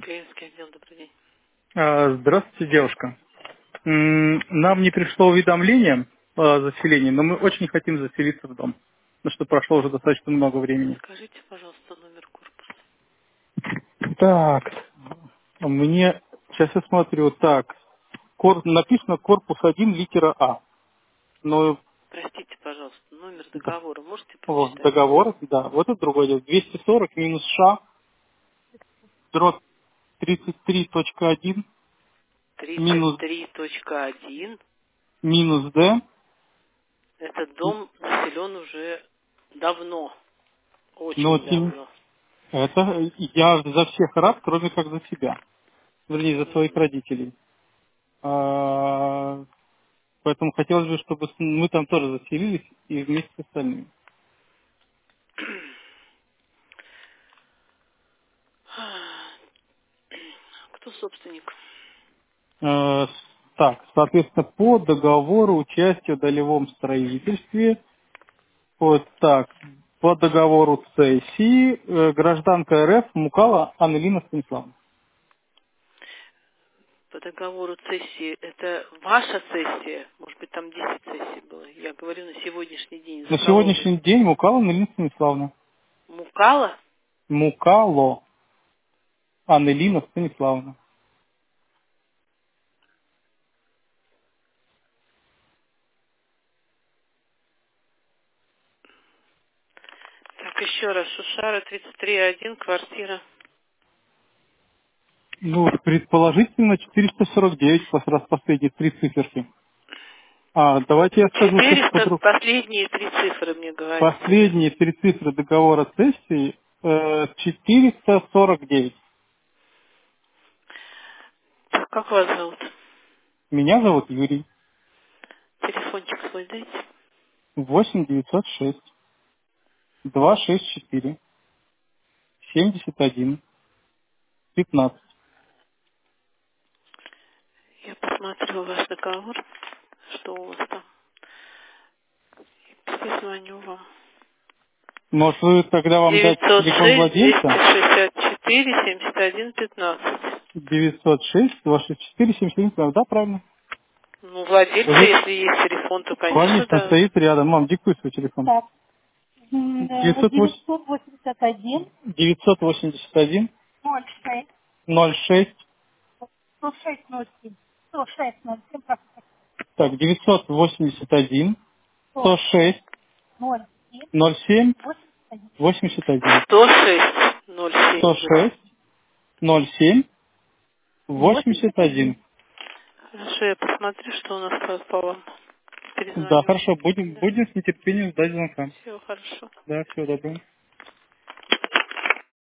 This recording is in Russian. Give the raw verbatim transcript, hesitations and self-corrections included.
Клиентский отдел, добрый день. А, Здравствуйте, девушка. М, Нам не пришло уведомление о заселении, но мы очень хотим заселиться в дом, потому что прошло уже достаточно много времени. Скажите, пожалуйста, номер корпуса. Так, мне, сейчас я смотрю, так, кор- написано корпус один, литера А. Но Простите, пожалуйста, номер да, договора можете вот, прочитать? договор, да, вот это другое дело. двести сорок минус Ш, дробь тридцать три точка один, тридцать минус, три точка один. минус Д, Этот дом заселен уже давно, но очень тем- давно. это я за всех рад, кроме как за себя. Вернее, за своих Мгм. родителей. А, поэтому хотелось бы, чтобы с- мы там тоже заселились и вместе с остальными. Кто собственник? А, с- так, соответственно, по договору участия в долевом строительстве, вот так, по договору цессии, э, гражданка РФ Мукала Аннелина Станиславовна. По договору цессии, это ваша цессия? Может быть, там десять сессий было? Я говорю на сегодняшний день. За На кого вы? сегодняшний день Мукала Аннелина Станиславовна. Мукала? Мукало Аннелина Станиславовна. Так, еще раз. Шушара, тридцать три один, квартира. Ну, предположительно, четыреста сорок девять, как раз последние три циферки. А, давайте я скажу сейчас четыреста, подробно. последние три цифры мне говорите, да? Последние три цифры договора цессии э, четыреста сорок девять. Так, как вас зовут? Меня зовут Юрий. Телефончик свой дайте. восемь девятьсот шесть двести шестьдесят четыре семьдесят один пятнадцать. Я посмотрю ваш договор, что у вас там. И перезвоню вам. Может, вы тогда вам дать девятьсот телефон шесть двести владельца? шестьдесят четыре семьдесят один пятнадцать. девятьсот шесть двести шестьдесят четыре семьдесят один пятнадцать. Да, правильно. Ну, владельца, Вы, если есть телефон, то, конечно, конечно, да. стоит рядом. Мам, диктуй свой телефон. Так. м, э, девятьсот восемьдесят один девятьсот восемьдесят один ноль шесть ноль шесть сто шесть ноль семь сто шесть ноль семь Так, девятьсот восемьдесят один сто шесть ноль семь восемьдесят один сто шесть ноль сто семь. шесть ноль семь восемьдесят один. Хорошо, я посмотрю, что у нас по, по вам. Да, Перезвоню. хорошо, будем, Да. будем с нетерпением ждать звонка. Все хорошо. Да, всего доброго.